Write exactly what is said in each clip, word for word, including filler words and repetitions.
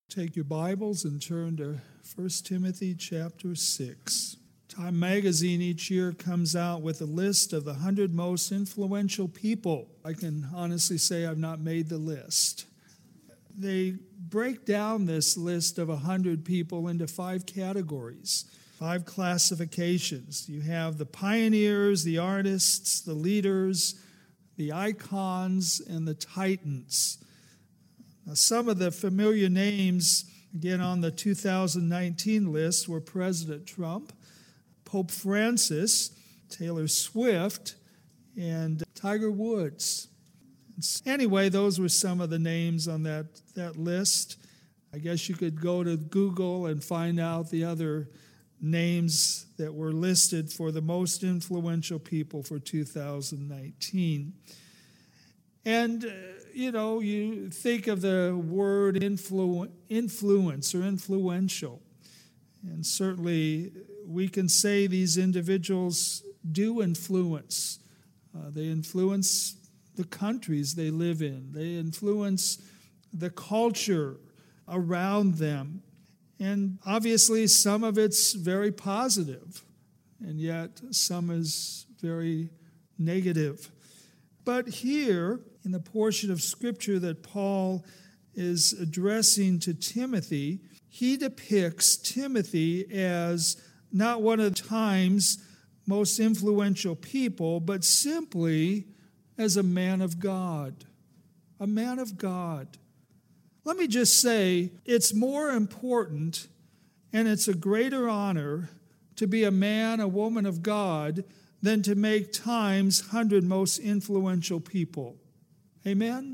Take your Bibles and turn to First Timothy chapter six. Time magazine each year comes out with a list of the one hundred most influential people. I can honestly say I've not made the list. They break down this list of one hundred people into five categories, five classifications. You have the pioneers, the artists, the leaders, the icons, and the titans. Now, some of the familiar names, again, on the two thousand nineteen list were President Trump, Pope Francis, Taylor Swift, and Tiger Woods. Anyway, those were some of the names on that, that list. I guess you could go to Google and find out the other names that were listed for the most influential people for two thousand nineteen. And, uh, you know, you think of the word influ- influence or influential. And certainly we can say these individuals do influence. Uh, they influence the countries they live in. They influence the culture around them. And obviously some of it's very positive, and yet some is very negative. But here, in the portion of Scripture that Paul is addressing to Timothy, he depicts Timothy as not one of time's most influential people, but simply as a man of God. A man of God. Let me just say, it's more important and it's a greater honor to be a man, a woman of God, than to make time's one hundred most influential people. Amen?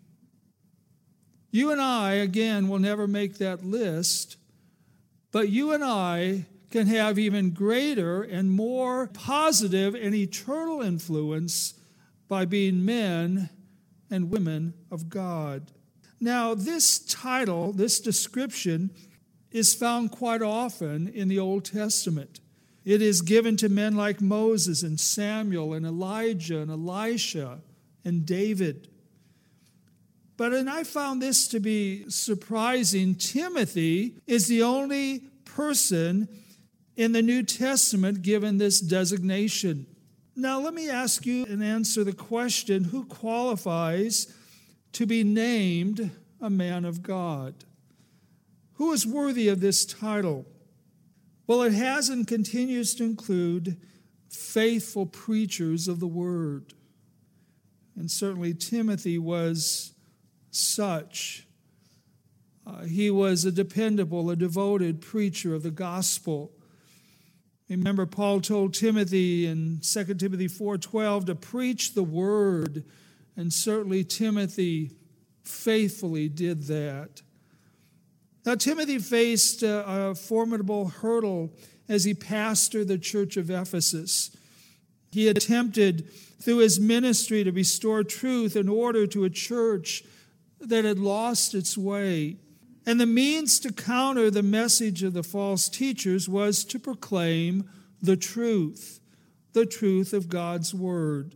You and I, again, will never make that list, but you and I can have even greater and more positive and eternal influence by being men and women of God. Now, this title, this description, is found quite often in the Old Testament. It is given to men like Moses and Samuel and Elijah and Elisha and David. But, and I found this to be surprising, Timothy is the only person in the New Testament given this designation. Now, let me ask you and answer the question, who qualifies to be named a man of God? Who is worthy of this title? Well, it has and continues to include faithful preachers of the word. And certainly Timothy was such. Uh, he was a dependable, a devoted preacher of the gospel. Remember, Paul told Timothy in Second Timothy four twelve to preach the word, and certainly Timothy faithfully did that. Now, Timothy faced a, a formidable hurdle as he pastored the church of Ephesus. He attempted through his ministry to restore truth in order to a church that had lost its way. And the means to counter the message of the false teachers was to proclaim the truth, the truth of God's word.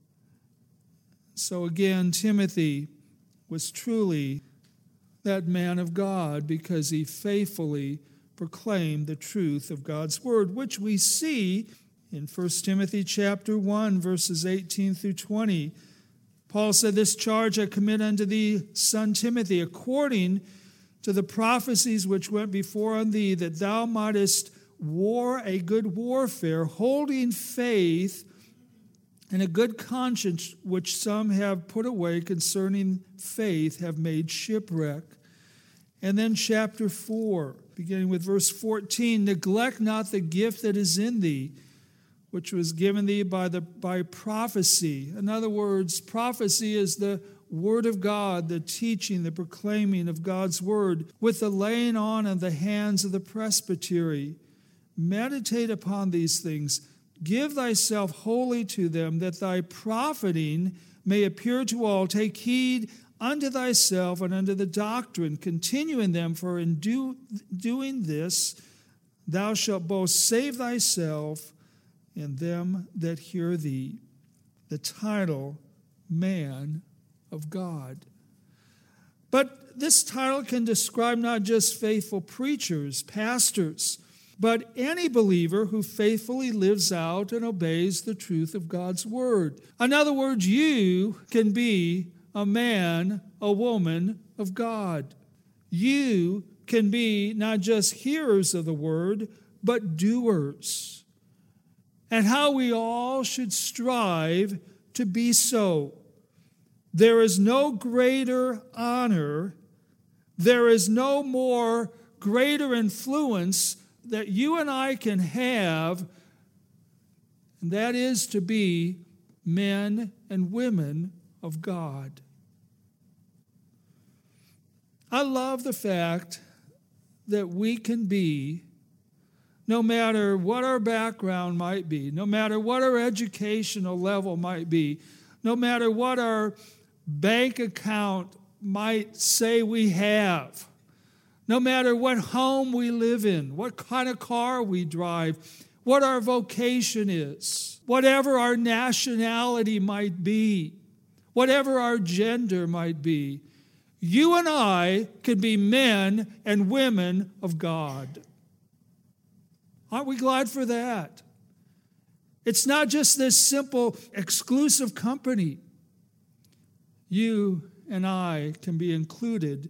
So again, Timothy was truly that man of God because he faithfully proclaimed the truth of God's word, which we see in First Timothy chapter one, verses eighteen through twenty. Paul said, "This charge I commit unto thee, son Timothy, according to the prophecies which went before on thee, that thou mightest war a good warfare, holding faith and a good conscience, which some have put away concerning faith, have made shipwreck." And then chapter four, beginning with verse fourteen, "Neglect not the gift that is in thee, which was given thee by the by prophecy." In other words, prophecy is the word of God, the teaching, the proclaiming of God's word, with the laying on of the hands of the presbytery. Meditate upon these things. Give thyself wholly to them, that thy profiting may appear to all. Take heed unto thyself and unto the doctrine. Continue in them, for in do, doing this thou shalt both save thyself and them that hear thee. The title, Man of God. But this title can describe not just faithful preachers, pastors, but any believer who faithfully lives out and obeys the truth of God's word. In other words, you can be a man, a woman of God. You can be not just hearers of the word, but doers. And how we all should strive to be so. There is no greater honor, there is no more greater influence that you and I can have, and that is to be men and women of God. I love the fact that we can be, no matter what our background might be, no matter what our educational level might be, no matter what our bank account might say we have, no matter what home we live in, what kind of car we drive, what our vocation is, whatever our nationality might be, whatever our gender might be, you and I can be men and women of God. Aren't we glad for that? It's not just this simple, exclusive company. You and I can be included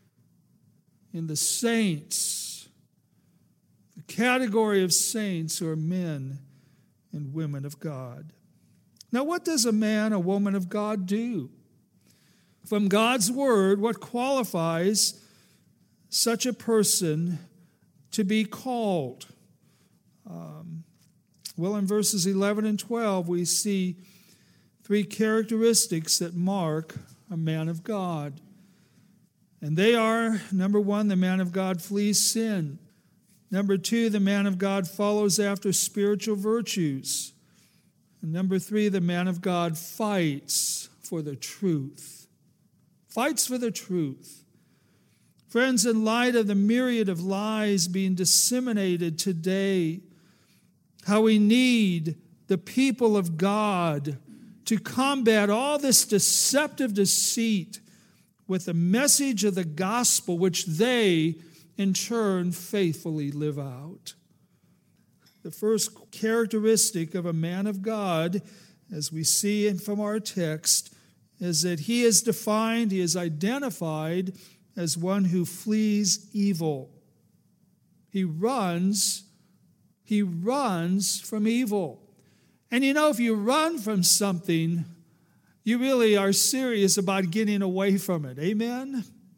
in the saints, the category of saints who are men and women of God. Now, what does a man, a woman of God do? From God's word, what qualifies such a person to be called? Um, well, in verses eleven and twelve, we see three characteristics that mark a man of God. And they are, number one, the man of God flees sin. Number two, the man of God follows after spiritual virtues. And number three, the man of God fights for the truth. Fights for the truth. Friends, in light of the myriad of lies being disseminated today, how we need the people of God to combat all this deceptive deceit with the message of the gospel, which they, in turn, faithfully live out. The first characteristic of a man of God, as we see from our text, is that he is defined, he is identified as one who flees evil. He runs, he runs from evil. And you know, if you run from something, you really are serious about getting away from it. Amen?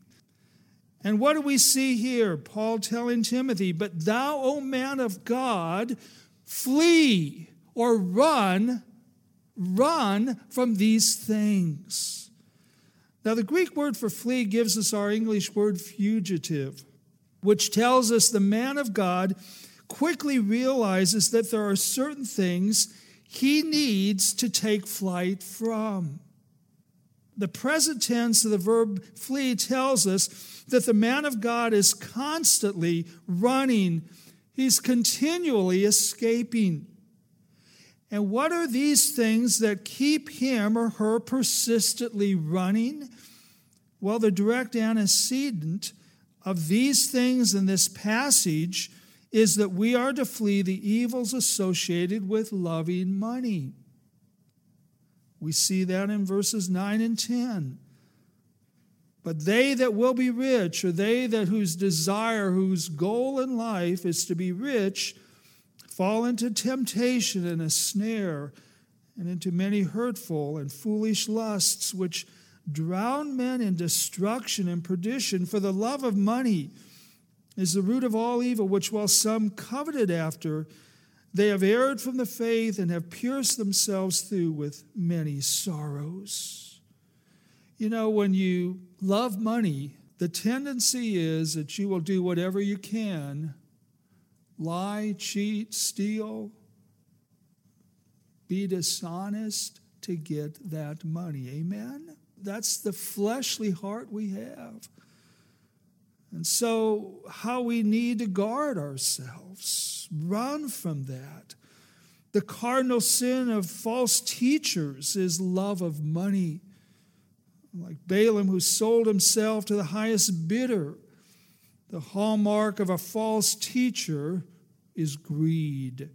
And what do we see here? Paul telling Timothy, "But thou, O man of God, flee," or run, run from these things. Now, the Greek word for flee gives us our English word fugitive, which tells us the man of God quickly realizes that there are certain things he needs to take flight from. The present tense of the verb flee tells us that the man of God is constantly running. He's continually escaping. And what are these things that keep him or her persistently running? Well, the direct antecedent of these things in this passage is that we are to flee the evils associated with loving money. We see that in verses nine and ten. But they that will be rich, or they that whose desire, whose goal in life is to be rich, fall into temptation and a snare, and into many hurtful and foolish lusts, which drown men in destruction and perdition. For the love of money is the root of all evil, which while some coveted after, they have erred from the faith and have pierced themselves through with many sorrows. You know, when you love money, the tendency is that you will do whatever you can, lie, cheat, steal, be dishonest to get that money. Amen? That's the fleshly heart we have. And so how we need to guard ourselves, run from that. The cardinal sin of false teachers is love of money. Like Balaam, who sold himself to the highest bidder. The hallmark of a false teacher is greed.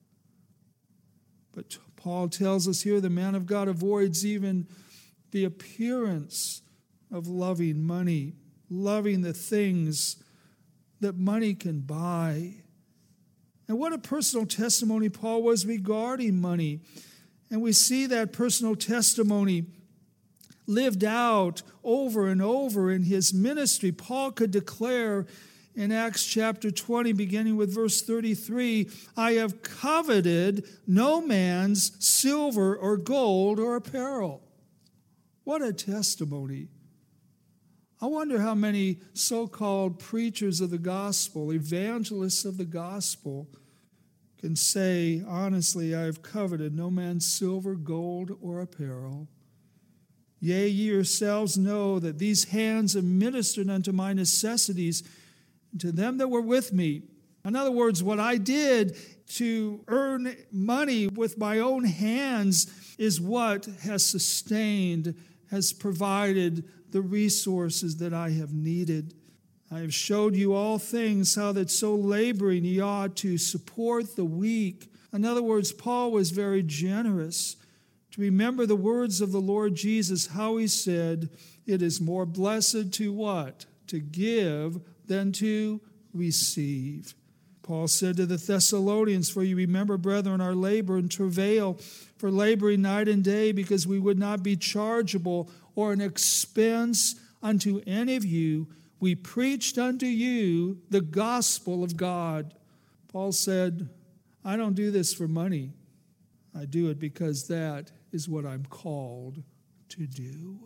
But Paul tells us here the man of God avoids even the appearance of loving money, loving the things that money can buy. And what a personal testimony Paul was regarding money. And we see that personal testimony lived out over and over in his ministry. Paul could declare in Acts chapter twenty, beginning with verse thirty-three, I have coveted no man's silver or gold or apparel. What a testimony. I wonder how many so-called preachers of the gospel, evangelists of the gospel, can say, honestly, I have coveted no man's silver, gold, or apparel. Yea, ye yourselves know that these hands have ministered unto my necessities, and to them that were with me. In other words, what I did to earn money with my own hands is what has sustained, has provided the resources that I have needed. I have showed you all things, how that so laboring ye ought to support the weak. In other words, Paul was very generous. To remember the words of the Lord Jesus, how he said, it is more blessed to what? To give than to receive. Paul said to the Thessalonians, for you remember, brethren, our labor and travail, for laboring night and day, because we would not be chargeable or an expense unto any of you. We preached unto you the gospel of God. Paul said, I don't do this for money. I do it because that is what I'm called to do.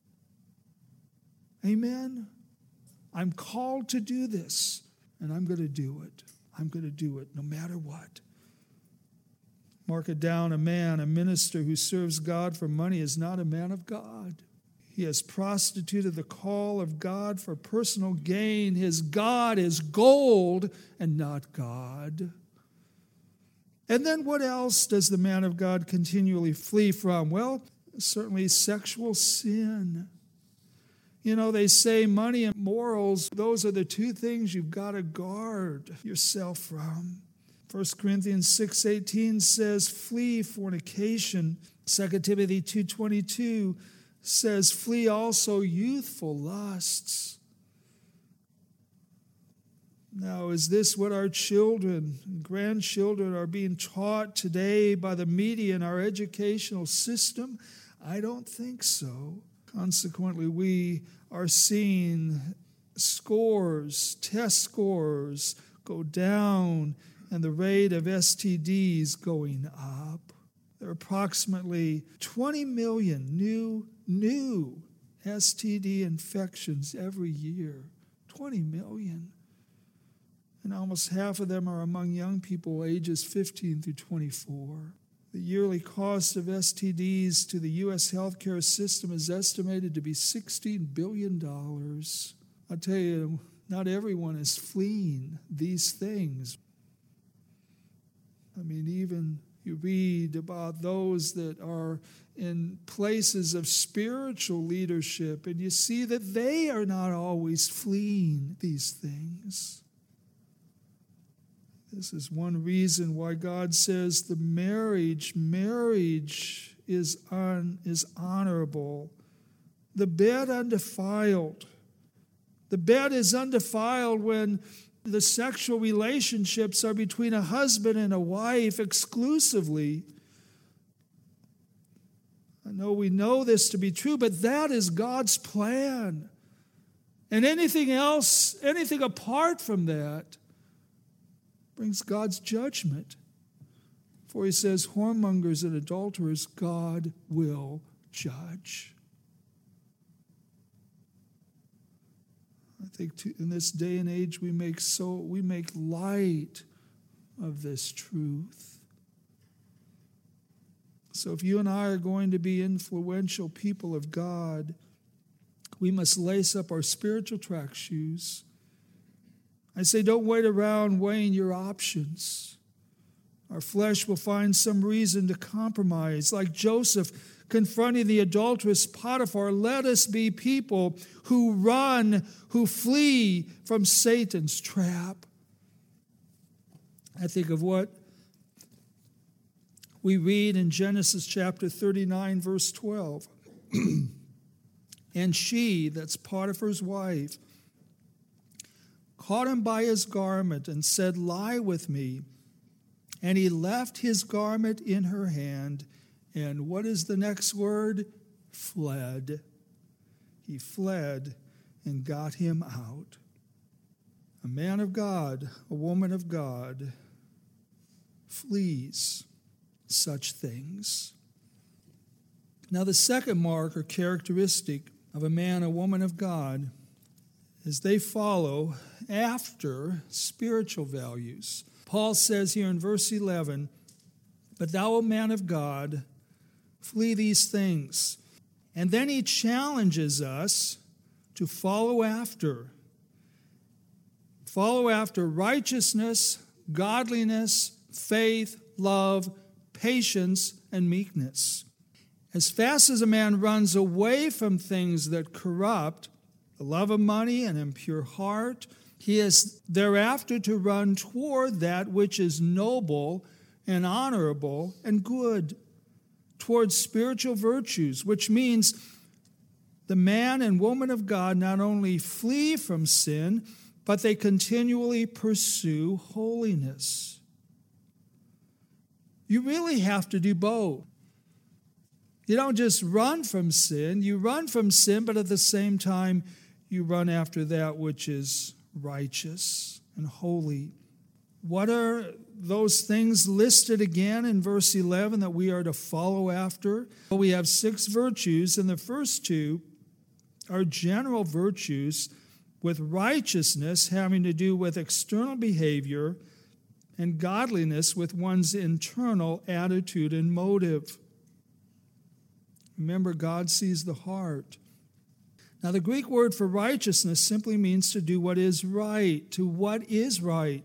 Amen? I'm called to do this, and I'm going to do it. I'm going to do it no matter what. Mark it down, a man, a minister who serves God for money is not a man of God. He has prostituted the call of God for personal gain. His God is gold and not God. And then what else does the man of God continually flee from? Well, certainly sexual sin. You know, they say money and morals, those are the two things you've got to guard yourself from. First Corinthians six eighteen says, flee fornication. Second Timothy two twenty-two says, flee also youthful lusts. Now, is this what our children and grandchildren are being taught today by the media and our educational system? I don't think so. Consequently, we are seeing scores, test scores go down, and the rate of S T Ds going up. There are approximately twenty million new, new S T D infections every year. twenty million. And almost half of them are among young people ages fifteen through twenty-four. The yearly cost of S T Ds to the U S healthcare system is estimated to be sixteen billion dollars. I tell you, not everyone is fleeing these things. I mean, even you read about those that are in places of spiritual leadership, and you see that they are not always fleeing these things. This is one reason why God says the marriage, marriage is, un, is honorable. The bed undefiled. The bed is undefiled when the sexual relationships are between a husband and a wife exclusively. I know we know this to be true, but that is God's plan. And anything else, anything apart from that, brings God's judgment. For he says, whoremongers and adulterers, God will judge. I think to, in this day and age we make so we make light of this truth. So if you and I are going to be influential people of God, we must lace up our spiritual track shoes. I say don't wait around weighing your options. Our flesh will find some reason to compromise, like Joseph confronting the adulterous Potiphar, let us be people who run, who flee from Satan's trap. I think of what we read in Genesis chapter thirty-nine, verse twelve. And she, that's Potiphar's wife, caught him by his garment and said, lie with me. And he left his garment in her hand. And what is the next word? Fled. He fled and got him out. A man of God, a woman of God, flees such things. Now, the second mark or characteristic of a man, a woman of God, is they follow after spiritual values. Paul says here in verse eleven, but thou, O man of God, flee these things. And then he challenges us to follow after. Follow after righteousness, godliness, faith, love, patience, and meekness. As fast as a man runs away from things that corrupt, the love of money and impure heart, he is thereafter to run toward that which is noble and honorable and good, towards spiritual virtues, which means the man and woman of God not only flee from sin, but they continually pursue holiness. You really have to do both. You don't just run from sin. You run from sin, but at the same time, you run after that which is righteous and holy. What are those things listed again in verse eleven that we are to follow after? Well, we have six virtues, and the first two are general virtues, with righteousness having to do with external behavior and godliness with one's internal attitude and motive. Remember, God sees the heart. Now, the Greek word for righteousness simply means to do what is right, to what is right.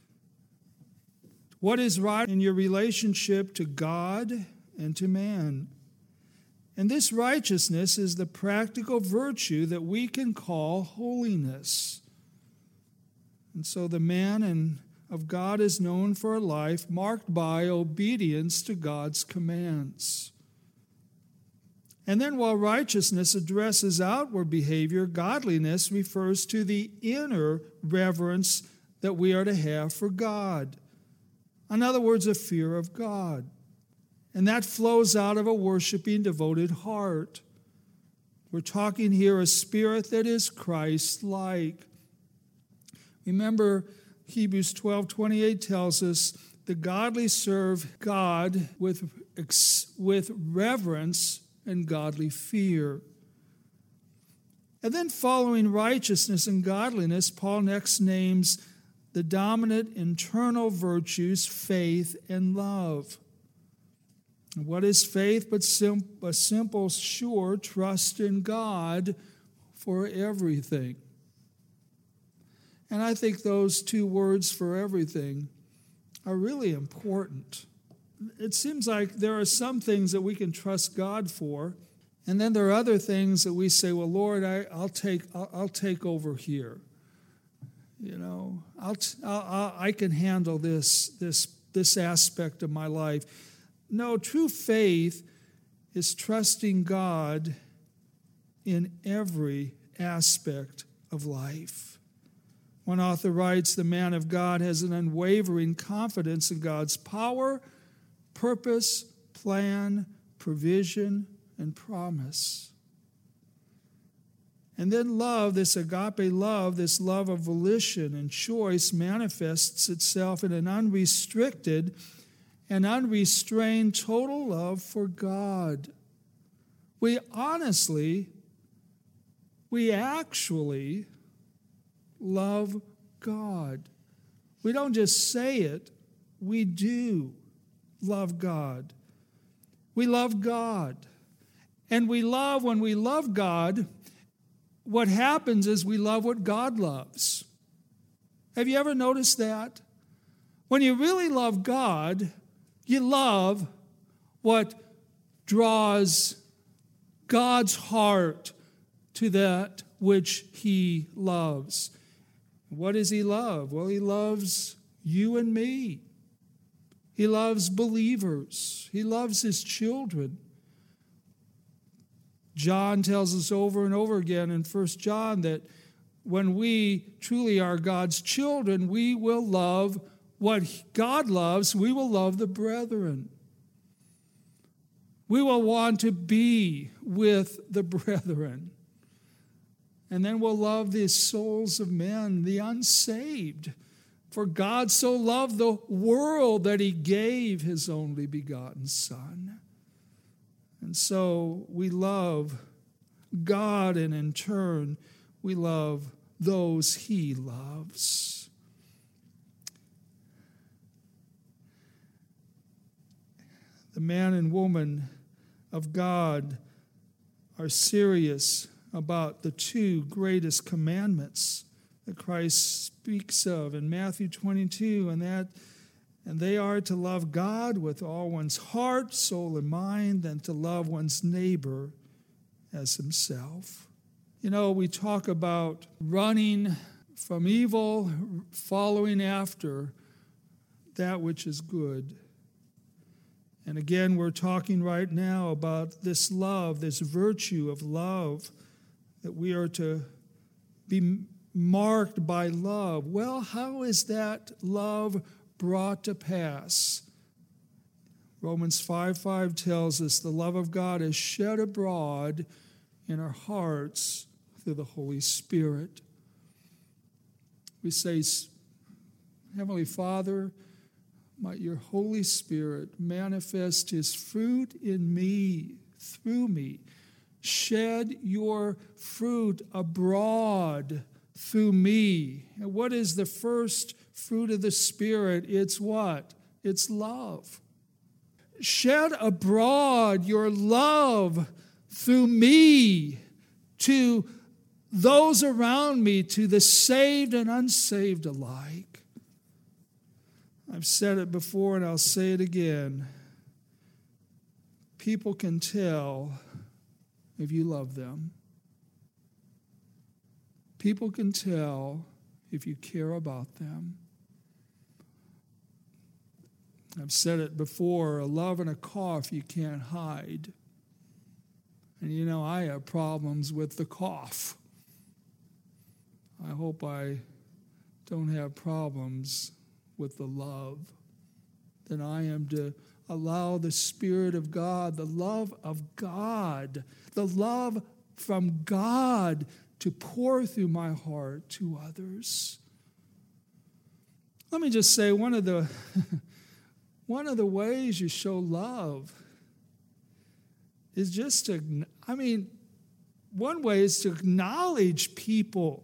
What is right in your relationship to God and to man. And this righteousness is the practical virtue that we can call holiness. And so the man and of God is known for a life marked by obedience to God's commands. And then while righteousness addresses outward behavior, godliness refers to the inner reverence that we are to have for God. In other words, a fear of God. And that flows out of a worshiping, devoted heart. We're talking here a spirit that is Christ-like. Remember, Hebrews twelve twenty-eight tells us the godly serve God with, with reverence and godly fear. And then following righteousness and godliness, Paul next names the dominant internal virtues, faith and love. What is faith but sim- a simple, sure trust in God for everything? And I think those two words, for everything, are really important. It seems like there are some things that we can trust God for, and then there are other things that we say, well, Lord, I, I'll take I'll, I'll take over here. You know, I'll, I'll I can handle this this this aspect of my life. No, true faith is trusting God in every aspect of life. One author writes, the man of God has an unwavering confidence in God's power, purpose, plan, provision, and promise. And then love, this agape love, this love of volition and choice, manifests itself in an unrestricted and unrestrained total love for God. We honestly, we actually love God. We don't just say it, we do love God. We love God. And we love, when we love God, what happens is we love what God loves. Have you ever noticed that? When you really love God, you love what draws God's heart to that which he loves. What does he love? Well, he loves you and me. He loves believers. He loves his children. John tells us over and over again in First John that when we truly are God's children, we will love what God loves. We will love the brethren. We will want to be with the brethren. And then we'll love the souls of men, the unsaved. For God so loved the world that he gave his only begotten Son. And so we love God, and in turn, we love those he loves. The man and woman of God are serious about the two greatest commandments that Christ speaks of in Matthew twenty-two, and that and they are to love God with all one's heart, soul, and mind, and to love one's neighbor as himself. You know, we talk about running from evil, following after that which is good. And again, we're talking right now about this love, this virtue of love, that we are to be marked by love. Well, how is that love brought to pass? Romans five five tells us the love of God is shed abroad in our hearts through the Holy Spirit. We say, Heavenly Father, might your Holy Spirit manifest his fruit in me, through me. Shed your fruit abroad through me. And what is the first fruit of the Spirit? It's what? It's love. Shed abroad your love through me to those around me, to the saved and unsaved alike. I've said it before and I'll say it again. People can tell if you love them. People can tell if you care about them. I've said it before, a love and a cough you can't hide. And you know, I have problems with the cough. I hope I don't have problems with the love. That I am to allow the Spirit of God, the love of God, the love from God to pour through my heart to others. Let me just say, one of the one of the ways you show love is just to, I mean, one way is to acknowledge people.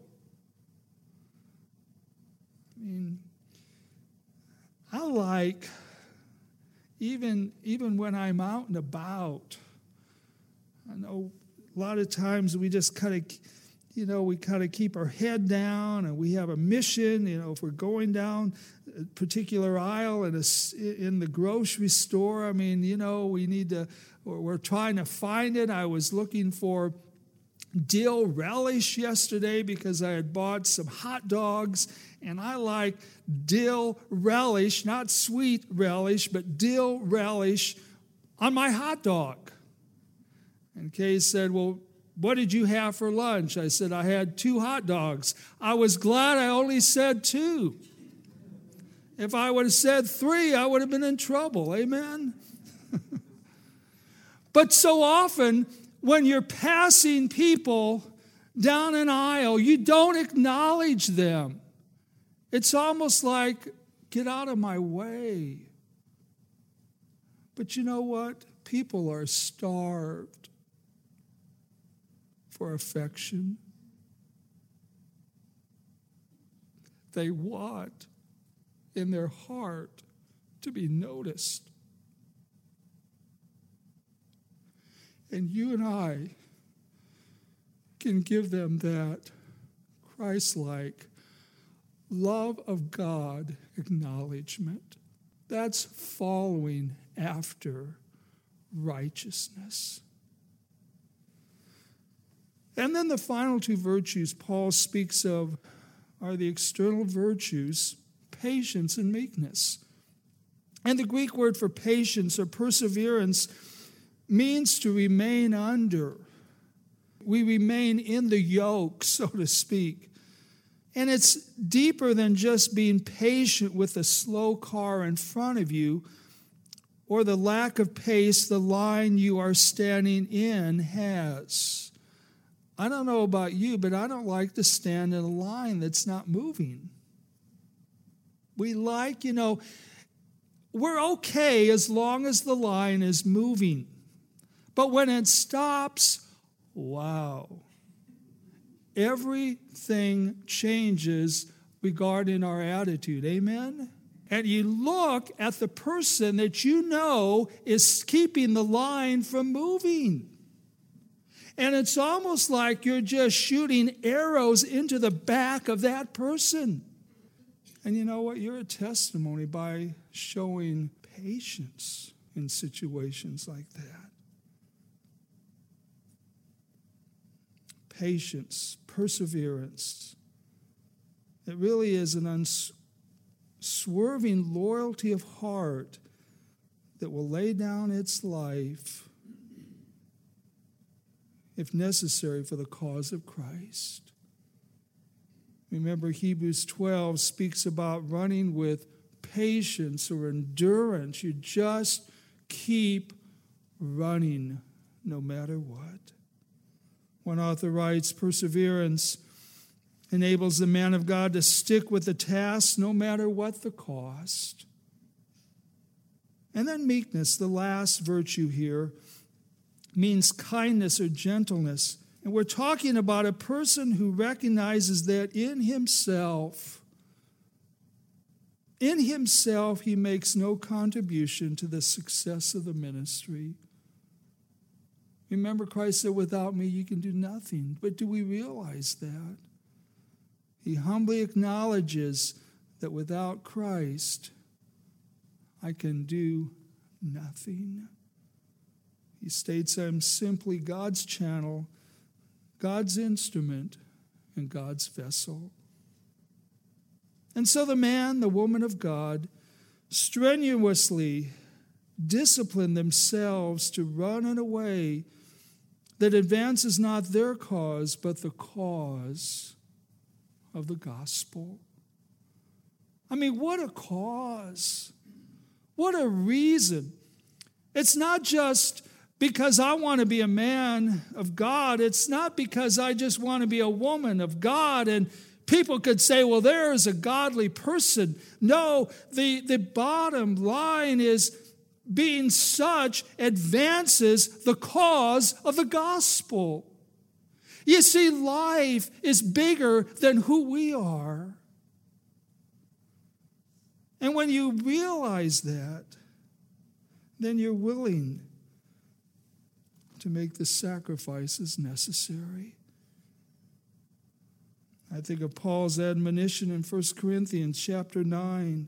I mean, I like, even, even when I'm out and about, I know a lot of times we just kind of, you know, we kind of keep our head down and we have a mission. You know, if we're going down a particular aisle in, a, in the grocery store, I mean, you know, we need to, or we're trying to find it. I was looking for dill relish yesterday because I had bought some hot dogs, and I like dill relish, not sweet relish, but dill relish on my hot dog. And Kay said, well, what did you have for lunch? I said, I had two hot dogs. I was glad I only said two. If I would have said three, I would have been in trouble. Amen? But so often, when you're passing people down an aisle, you don't acknowledge them. It's almost like, get out of my way. But you know what? People are starved for affection. They want in their heart to be noticed. And you and I can give them that Christ-like love of God acknowledgement. That's following after righteousness. And then the final two virtues Paul speaks of are the external virtues, patience and meekness. And the Greek word for patience or perseverance means to remain under. We remain in the yoke, so to speak. And it's deeper than just being patient with the slow car in front of you or the lack of pace the line you are standing in has. I don't know about you, but I don't like to stand in a line that's not moving. We like, you know, we're okay as long as the line is moving. But when it stops, wow. Everything changes regarding our attitude. Amen? And you look at the person that you know is keeping the line from moving. And it's almost like you're just shooting arrows into the back of that person. And you know what? You're a testimony by showing patience in situations like that. Patience, perseverance. It really is an unswerving loyalty of heart that will lay down its life, if necessary, for the cause of Christ. Remember, Hebrews twelve speaks about running with patience or endurance. You just keep running no matter what. One author writes, perseverance enables the man of God to stick with the task no matter what the cost. And then meekness, the last virtue here, means kindness or gentleness. And we're talking about a person who recognizes that in himself, in himself, he makes no contribution to the success of the ministry. Remember, Christ said, without me, you can do nothing. But do we realize that? He humbly acknowledges that without Christ, I can do nothing. He states, I'm simply God's channel, God's instrument, and God's vessel. And so the man, the woman of God, strenuously discipline themselves to run in a way that advances not their cause, but the cause of the gospel. I mean, what a cause. What a reason. It's not just because I want to be a man of God. It's not because I just want to be a woman of God and people could say, well, there is a godly person. No, the, the bottom line is being such advances the cause of the gospel. You see, life is bigger than who we are. And when you realize that, then you're willing to make the sacrifices necessary. I think of Paul's admonition in First Corinthians chapter nine.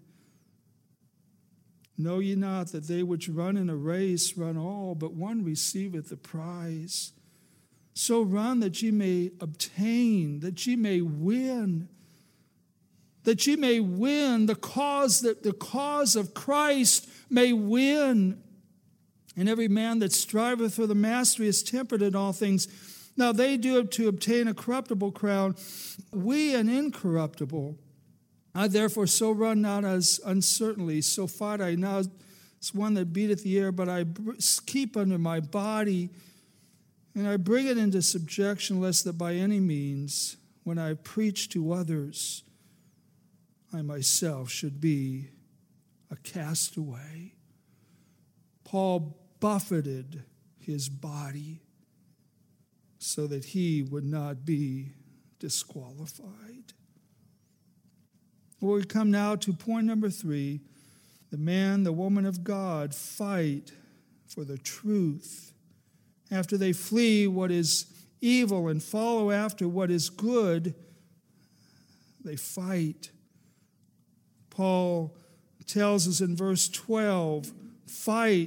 Know ye not that they which run in a race run all, but one receiveth the prize. So run that ye may obtain, that ye may win, that ye may win the cause, that the cause of Christ may win. And every man that striveth for the mastery is tempered in all things. Now they do it to obtain a corruptible crown, we an incorruptible. I therefore so run not as uncertainly, so fight I now as one that beateth the air, but I keep under my body, and I bring it into subjection, lest that by any means, when I preach to others, I myself should be a castaway. Paul buffeted his body so that he would not be disqualified. Well, we come now to point number three. The man, the woman of God fight for the truth. After they flee what is evil and follow after what is good, they fight. Paul tells us in verse twelve, fight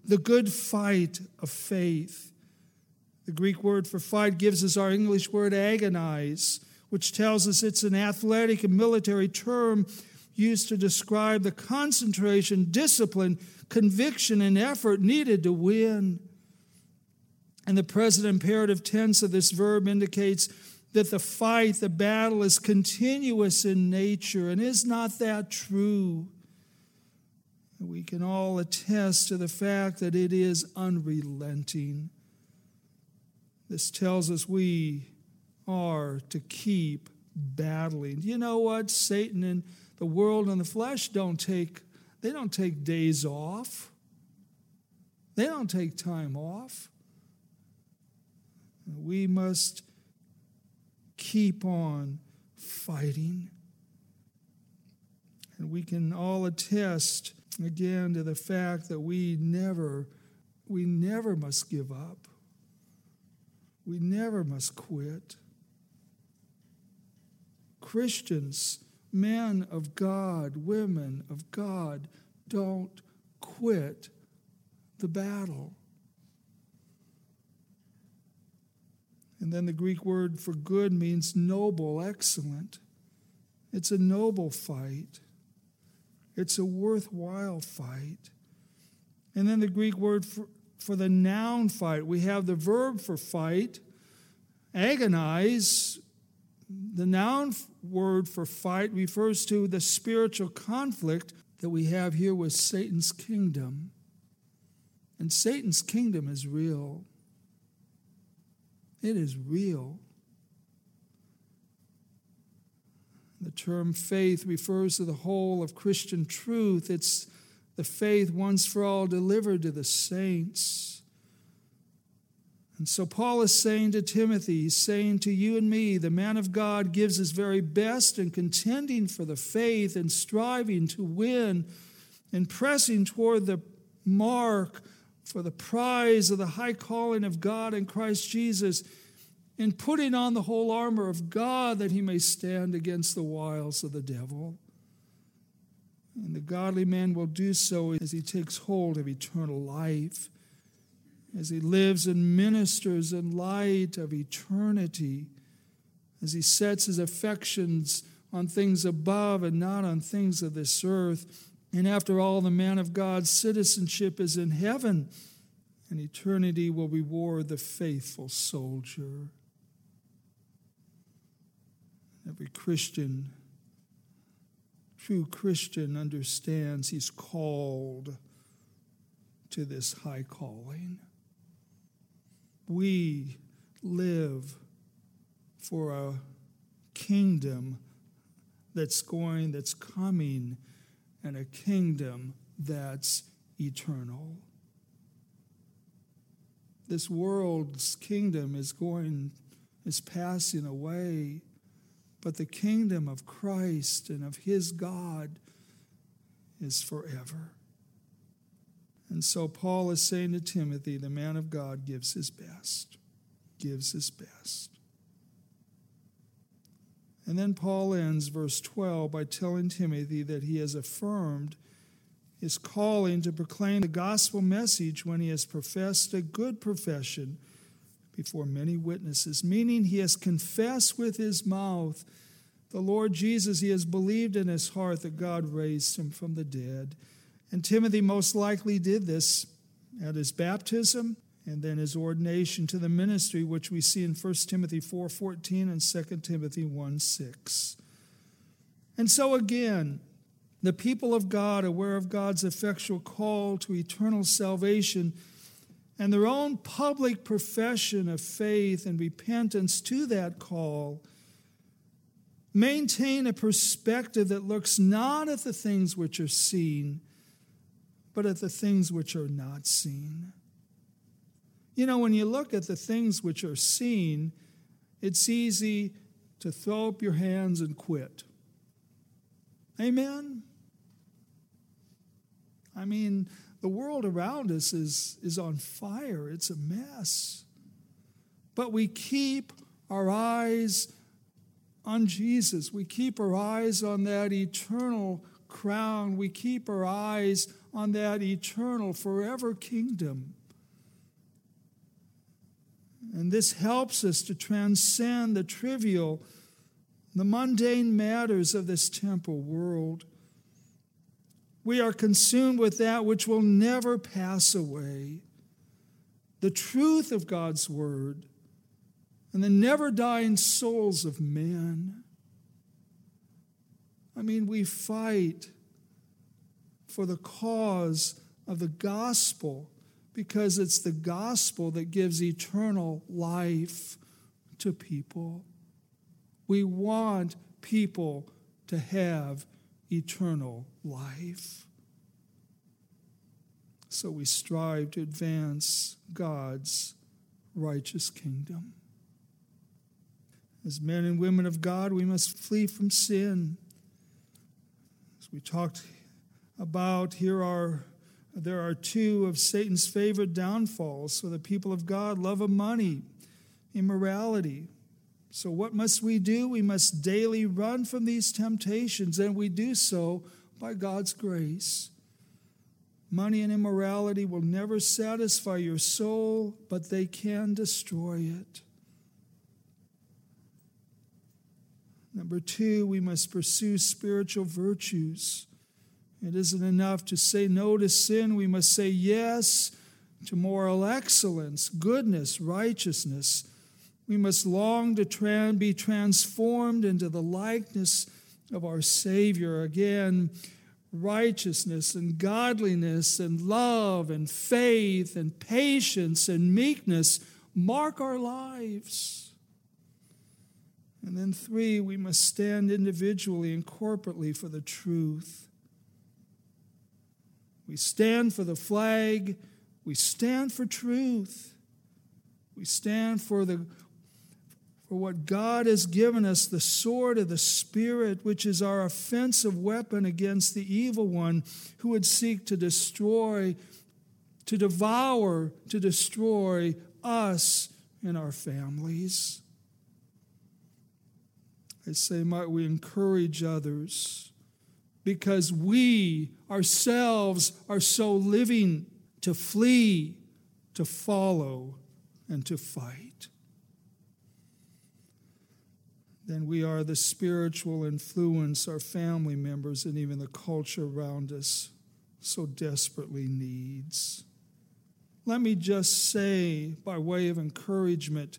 the good fight of faith. The Greek word for fight gives us our English word agonize, which tells us it's an athletic and military term used to describe the concentration, discipline, conviction, and effort needed to win. And the present imperative tense of this verb indicates that the fight, the battle, is continuous in nature. And is not that true? We can all attest to the fact that it is unrelenting. This tells us we are to keep battling. You know what? Satan and the world and the flesh don't take, they don't take days off. They don't take time off. We must keep on fighting. And we can all attest again to the fact that we never, we never must give up. We never must quit. Christians, men of God, women of God, don't quit the battle. And then the Greek word for good means noble, excellent. It's a noble fight. It's a worthwhile fight. And then the Greek word for, for the noun fight, we have the verb for fight, agonize. The noun word for fight refers to the spiritual conflict that we have here with Satan's kingdom. And Satan's kingdom is real. It is real. The term faith refers to the whole of Christian truth. It's the faith once for all delivered to the saints. And so Paul is saying to Timothy, he's saying to you and me, the man of God gives his very best in contending for the faith and striving to win and pressing toward the mark for the prize of the high calling of God in Christ Jesus, in putting on the whole armor of God that he may stand against the wiles of the devil. And the godly man will do so as he takes hold of eternal life, as he lives and ministers in light of eternity, as he sets his affections on things above and not on things of this earth. And after all, the man of God's citizenship is in heaven, and eternity will reward the faithful soldier. Every Christian, true Christian, understands he's called to this high calling. We live for a kingdom that's going, that's coming, and a kingdom that's eternal. This world's kingdom is going, is passing away, but the kingdom of Christ and of his God is forever. And so Paul is saying to Timothy, the man of God gives his best, gives his best. And then Paul ends verse twelve by telling Timothy that he has affirmed his calling to proclaim the gospel message when he has professed a good profession before many witnesses, meaning he has confessed with his mouth the Lord Jesus. He has believed in his heart that God raised him from the dead. And Timothy most likely did this at his baptism and then his ordination to the ministry, which we see in First Timothy four fourteen and Second Timothy one six. And so again, the people of God, aware of God's effectual call to eternal salvation and their own public profession of faith and repentance to that call, maintain a perspective that looks not at the things which are seen, but at the things which are not seen. You know, when you look at the things which are seen, it's easy to throw up your hands and quit. Amen? I mean, the world around us is, is on fire. It's a mess. But we keep our eyes on Jesus. We keep our eyes on that eternal crown, we keep our eyes on that eternal, forever kingdom. And this helps us to transcend the trivial, the mundane matters of this temporal world. We are consumed with that which will never pass away, the truth of God's word, and the never-dying souls of men. I mean, we fight for the cause of the gospel because it's the gospel that gives eternal life to people. We want people to have eternal life. So we strive to advance God's righteous kingdom. As men and women of God, we must flee from sin. As we talked about, here are there are two of Satan's favorite downfalls for the people of God: love of money, immorality. So what must we do? We must daily run from these temptations, and we do so by God's grace. Money and immorality will never satisfy your soul, but they can destroy it. Number two, we must pursue spiritual virtues. It isn't enough to say no to sin. We must say yes to moral excellence, goodness, righteousness. We must long to tra- be transformed into the likeness of our Savior. Again, righteousness and godliness and love and faith and patience and meekness mark our lives. And then three, we must stand individually and corporately for the truth. We stand for the flag. We stand for truth. We stand for the for what God has given us, the sword of the Spirit, which is our offensive weapon against the evil one who would seek to destroy, to devour, to destroy us and our families. I say, might we encourage others, because we ourselves are so living to flee, to follow, and to fight. Then we are the spiritual influence our family members and even the culture around us so desperately needs. Let me just say, by way of encouragement,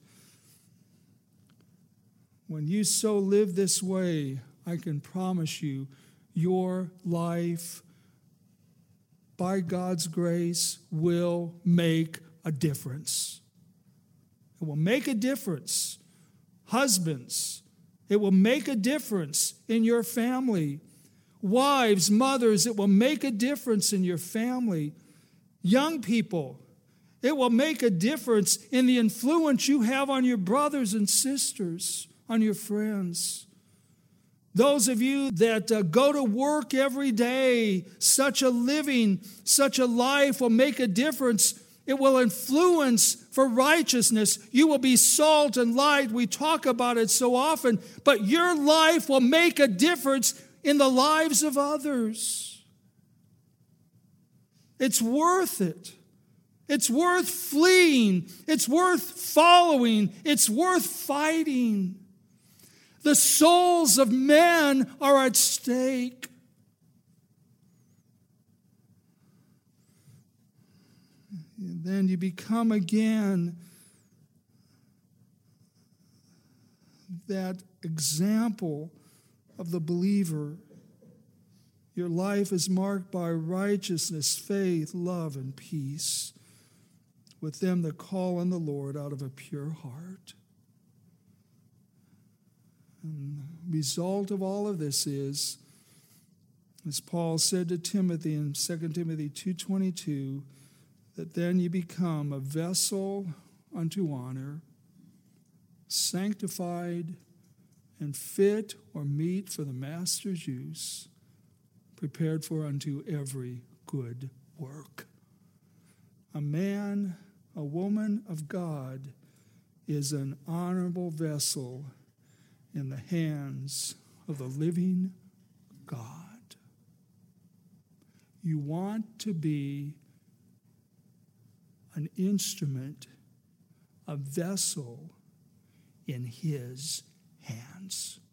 when you so live this way, I can promise you, your life, by God's grace, will make a difference. It will make a difference. Husbands, it will make a difference in your family. Wives, mothers, it will make a difference in your family. Young people, it will make a difference in the influence you have on your brothers and sisters, on your friends. Those of you that uh, go to work every day, such a living, such a life will make a difference. It will influence for righteousness. You will be salt and light. We talk about it so often, but your life will make a difference in the lives of others. It's worth it. It's worth fleeing. It's worth following. It's worth fighting. The souls of men are at stake. And then you become again that example of the believer. Your life is marked by righteousness, faith, love, and peace with them that call on the Lord out of a pure heart. And the result of all of this is, as Paul said to Timothy in Second Timothy two twenty-two, that then you become a vessel unto honor, sanctified and fit or meet for the master's use, prepared for unto every good work. A man, a woman of God is an honorable vessel in the hands of the living God. You want to be an instrument, a vessel in his hands.